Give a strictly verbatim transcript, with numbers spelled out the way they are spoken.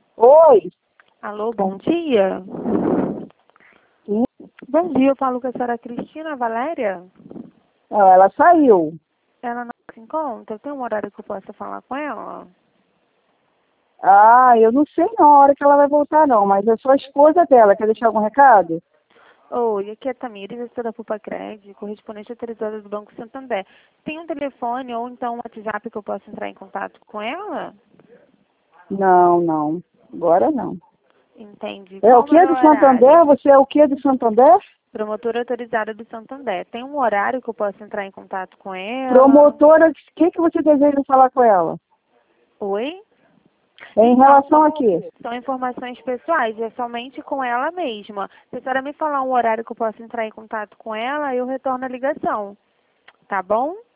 Oi. Alô, bom dia. Sim. Bom dia, eu falo com a senhora Cristina Valéria. Não, ela saiu. Ela não se encontra? Tem um horário que eu possa falar com ela? Ah, eu não sei na hora que ela vai voltar não, mas eu sou a esposa dela. Quer deixar algum recado? Oi, aqui é a Tamires, eu sou da Pupacred, correspondente autorizada do Banco Santander. Tem um telefone ou então um WhatsApp que eu possa entrar em contato com ela? Não, não. Agora não. Entendi. É o Qual o que do melhor Santander? horário? Você é o que do Santander? Promotora autorizada do Santander. Tem um horário que eu possa entrar em contato com ela? Promotora, o que, que você deseja falar com ela? Oi? Em Então, relação a quê? são informações pessoais, é somente com ela mesma. Se a senhora me falar um horário que eu posso entrar em contato com ela, eu retorno a ligação. Tá bom?